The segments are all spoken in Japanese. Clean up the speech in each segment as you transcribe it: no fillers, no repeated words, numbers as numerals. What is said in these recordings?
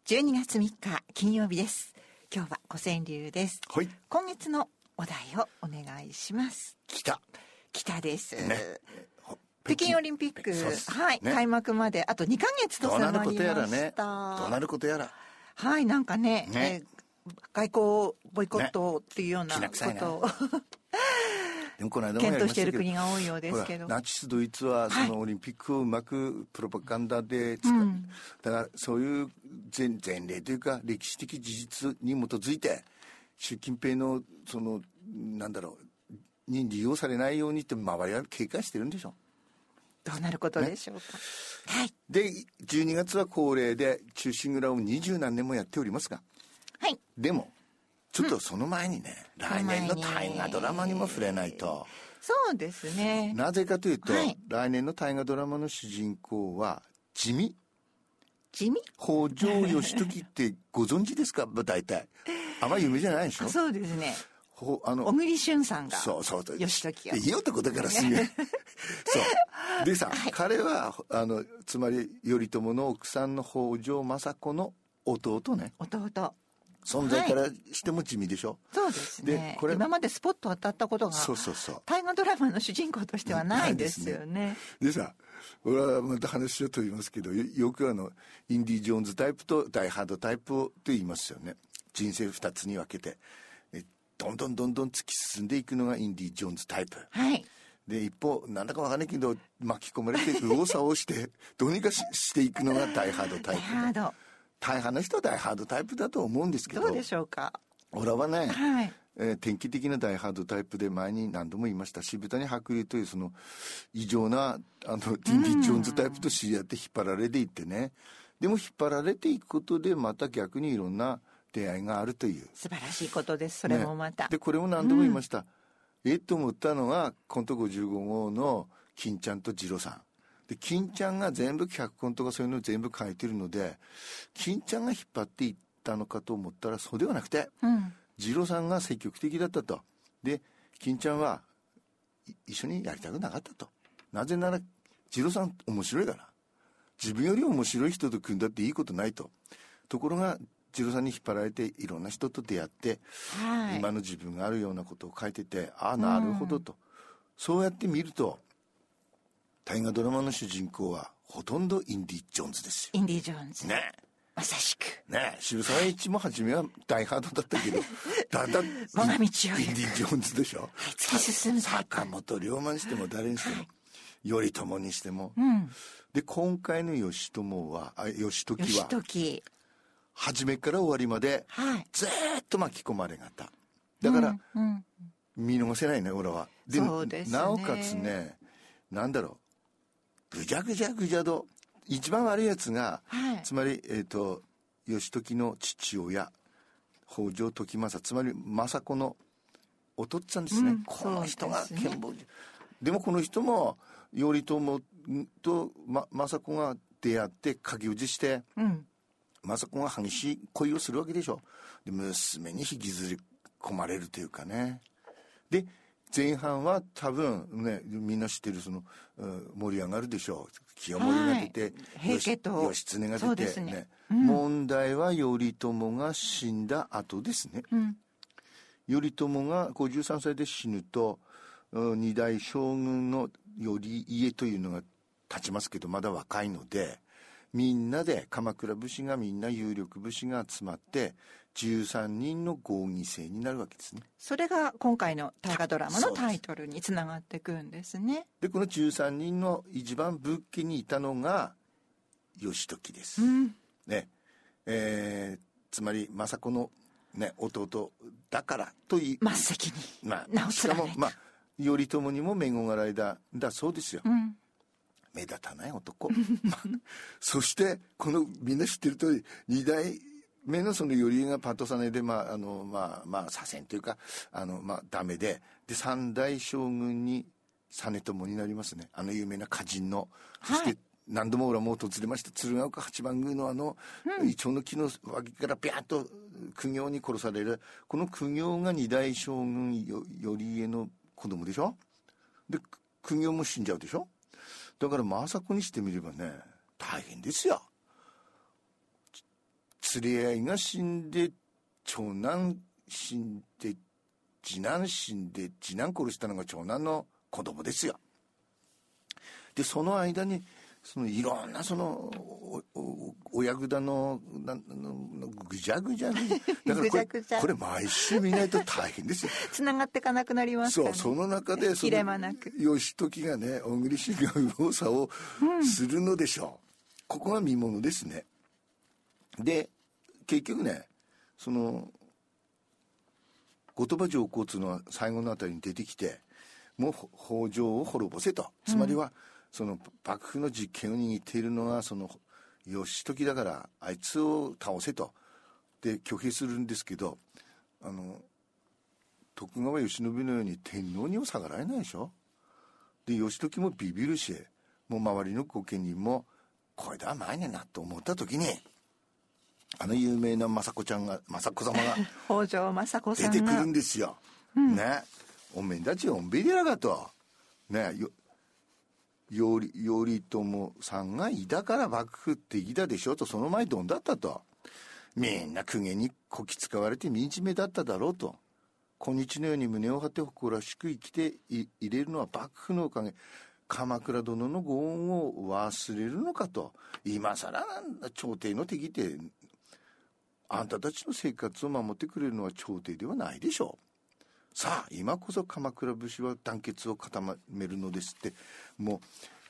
12月3日金曜日です。今日は古川流です、 はい、 今月のお題をお願いします。 北です、 ね、 北京オリンピック、はい、ね、開幕まであと2ヶ月と迫りました。 どうなることやら、 はい、なんかね、外交ボイコットっていうようなことを、 でもこの間も検討している国が多いようですけど、 ナチスドイツはそのオリンピックをうまくプロパガンダで使う、だからそういう前例というか歴史的事実に基づいて習近平のそのに利用されないようにって周りは警戒してるんでしょ。 どうなることでしょうか、はい、 で12月は恒例で忠臣蔵を20何年もやっておりますが、 はい、 でもちょっとその前にね、来年の大河ドラマにも触れないと。 そうですね。 なぜかというと、来年の大河ドラマの主人公は地味北条義時ってご存知ですか？大体あまり有名じゃないでしょ。 そうですね。小栗旬さんが義時をいい男だからすぐそうでさ、彼はつまり頼朝の奥さんの北条政子の弟ね。存在からしても地味でしょ、 そうですね。で今までスポット当たったことが大河ドラマの主人公としてはないですよね。 でさ、俺はまた話をと言いますけど、よくインディ・ジョーンズタイプとダイ・ハードタイプをと言いますよね。人生2つに分けてどんどん突き進んでいくのがインディ・ジョーンズタイプ、はい、で一方なんだか分かんないけど巻き込まれて右往左往してどうにかしていくのがダイ・ハードタイプ。大半の人はダイハードタイプだと思うんですけど、 どうでしょうか。 俺はね、典型的なダイハードタイプで前に何度も言いました渋谷白龍というその異常なインディ・ジョーンズタイプと知り合って引っ張られていってね、でも引っ張られていくことでまた逆にいろんな出会いがあるという素晴らしいことです。それもまた、 でこれも何度も言いました、と思ったのがコント55号の金ちゃんとジロさんで、金ちゃんが全部脚本とかそういうのを全部書いてるので金ちゃんが引っ張っていったのかと思ったらそうではなくて、次郎さんが積極的だったと。で金ちゃんは一緒にやりたくなかったと。なぜなら次郎さん面白いから、自分より面白い人と組んだっていいことないと。ところが次郎さんに引っ張られていろんな人と出会って、今の自分があるようなことを書いてて、ああなるほどと、そうやって見ると大河ドラマの主人公はほとんどインディ・ジョーンズですよ。 インディ・ジョーンズね、 まさしくね。渋沢栄一も初めは大ハードだったけどだんだん我が道をインディ・ジョーンズでしょ、 突き進む坂本龍馬にしても誰にしても、頼朝にしても、で今回の義時は初めから終わりまでずっと巻き込まれがた。だから、見逃せないね俺は。でそうですね。 なおかつね、ぐじゃと一番悪いやつが、つまり義時の父親北条時政、つまり政子のお父っつぁんですね、この人が剣謀、でもこの人も頼朝と、政子が出会って駆け落ちして、政子が激しい恋をするわけでしょ。で娘に引きずり込まれるというかね。で前半は多分ねみんな知ってるその、盛り上がるでしょう。清盛が出て、 平家と義経が出てね、問題は頼朝が死んだ後ですね、頼朝が53歳で死ぬと二代将軍の頼家というのが立ちますけど、まだ若いのでみんなで鎌倉武士がみんな有力武士が集まって13人の合議制になるわけですね。 それが今回の大河ドラマのタイトルにつながっていくんですね。 でこの13人の一番仏家にいたのが義時です、ね。つまり政子の、ね、弟だからという末席に名をしかも、頼朝にも恵まれだそうですよ、目立たない男そしてこのみんな知ってる通り2代目のその頼家がパッとさねで左遷というかダメで3代将軍に実朝になりますね。有名な歌人の、そして何度も俺はもう訪れました鶴岡八幡宮のイチョウの木の脇からビャーッと公暁に殺される、この公暁が2代将軍頼家の子供でしょ。で公暁も死んじゃうでしょ。だから政子にしてみればね大変ですよ。 連れ合いが死んで長男死んで次男死んで次男殺したのが長男の子供ですよ。でその間にそのいろんなその親ぐだのぐじゃぐじゃにだからこれ毎週見ないと大変ですよ。 つながっていかなくなりますからね。 その中で切れ間なく義時がね小栗旬が右往左往するのでしょう、ここが見ものですね。で結局ねその後鳥羽上皇っていうのは最後のあたりに出てきてもう北条を滅ぼせと、つまりは、その幕府の実権を握っているのはその義時だからあいつを倒せとで拒否するんですけど、徳川慶喜のように天皇には下がられないでしょ。で義時もビビるし、もう周りの御家人もこれでは前になと思った時に有名な政子ちゃんが政子様が北条政子さんが出てくるんですよ、ね、おめんたちおんべりやがとね、頼朝さんがいたから幕府っていたでしょと、その前どんだったと、みんな公家にこき使われて惨めだっただろうと、今日のように胸を張って誇らしく生きていれるのは幕府のおかげ、鎌倉殿のご恩を忘れるのかと、今更なんだ朝廷の敵ってあんたたちの生活を守ってくれるのは朝廷ではないでしょう。さあ今こそ鎌倉武士は団結を固めるのですって、もう、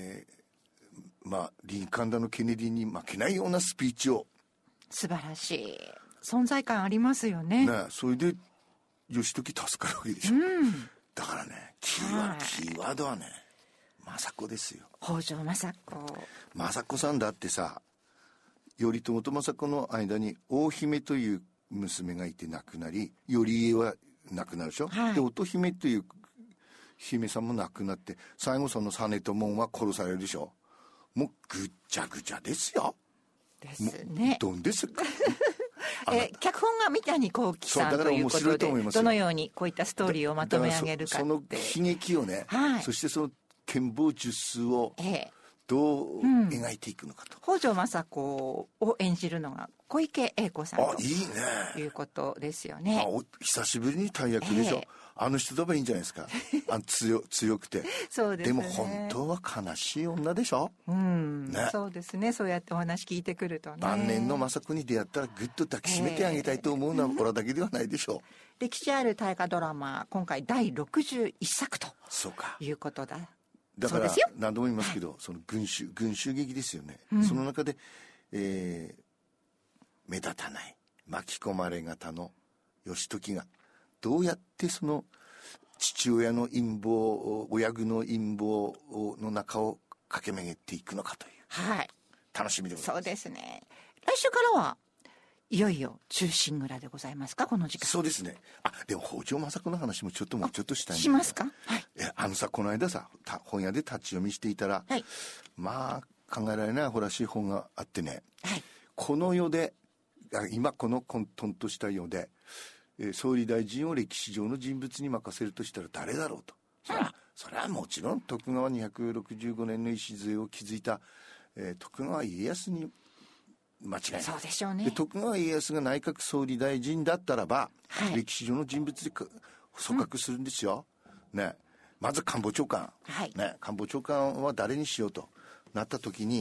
リンカーンだのケネディに負けないようなスピーチを、 素晴らしい存在感ありますよ ね。 それで義時助かるわけでしょ、だからねキーワードはね政子ですよ。 北条政子さんだってさ、頼朝と政子の間に大姫という娘がいて亡くなり、頼家は亡くなるでしょ、で乙姫という姫さんも亡くなって、最後その実朝は殺されるでしょ。もうぐっちゃぐちゃですよ。 ですね。 どんですか脚本が三谷幸喜さんということで、どのようにこういったストーリーをまとめ上げるかって、 その悲劇をね、そしてその剣謀術数をどう描いていくのかと、 北条政子を演じるのが小池栄子さんといいねいうことですよね。 久しぶりに大役でしょ、あの人とはいいんじゃないですか強くてそうですね。 でも本当は悲しい女でしょ、 そうですね。そうやってお話聞いてくるとね、 晩年の政子に出会ったらぐっと抱きしめてあげたいと思うのはオラだけではないでしょう。 歴史ある大河ドラマ、今回第61作ということだから何度も言いますけど、その群衆劇ですよね、その中で、目立たない巻き込まれ型の義時がどうやってその父親の陰謀、親具の陰謀の中を駆け巡っていくのかという、楽しみでございます。 そうですね。来週からはいよいよ忠臣蔵でございますか、この時間。 そうですね。でも北条政子の話ももうちょっとしたいんだけど。 しますか。 この間さ本屋で立ち読みしていたら、考えられないアホらしい本があってね、この世で今この混沌とした世で、総理大臣を歴史上の人物に任せるとしたら誰だろうと、それはもちろん徳川265年の礎を築いた、徳川家康に間違いない。 そうでしょうね。 で徳川家康が内閣総理大臣だったらば、歴史上の人物で組閣するんですよ、まず官房長官、官房長官は誰にしようとなった時に、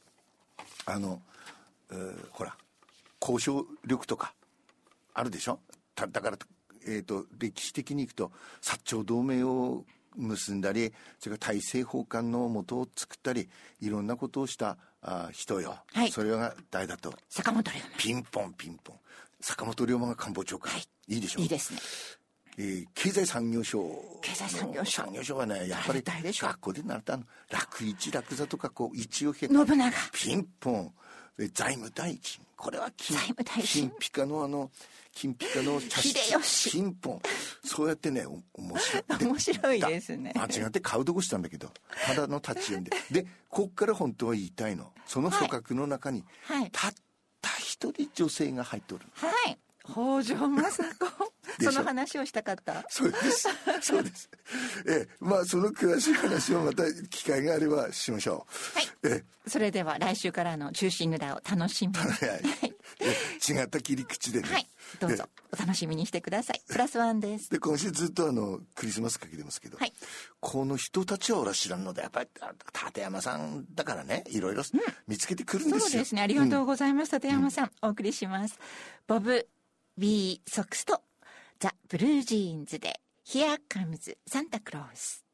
ほら交渉力とかあるでしょ。だから、歴史的にいくと薩長同盟を結んだり、それから大政奉還の元を作ったり、いろんなことをした人よ、それが誰だと、 坂本龍馬。 ピンポン坂本龍馬が官房長官、いいでしょう。 いいですね。 経済産業省はね、やっぱり学校で習った楽一楽座とか一を経て信長、 ピンポン、財務大臣、これは金ピカの秀吉、 ピンポン、そうやってね面白いですね。 間違って買うとこしたんだけど、ただの立ち読みでこっから本当は言いたいの、その組閣の中に、たった一人女性が入っておる。 北条政子その話をしたかった。 そうですそうです。まあその詳しい話をまた機会があればしましょう。はい。それでは来週からの忠臣蔵を楽しみに違った切り口でね、 はい、どうぞお楽しみにしてください。プラスワンです。 で今週ずっとクリスマスかけてますけど、はい、この人たちは俺は知らんので、やっぱり立山さんだからね、いろいろ見つけてくるんですよ。 そうですね、ありがとうございます。立山さん、お送りします。ボブ・ビー・ソックスとザ・ブルージーンズで Here Comes Santa Claus。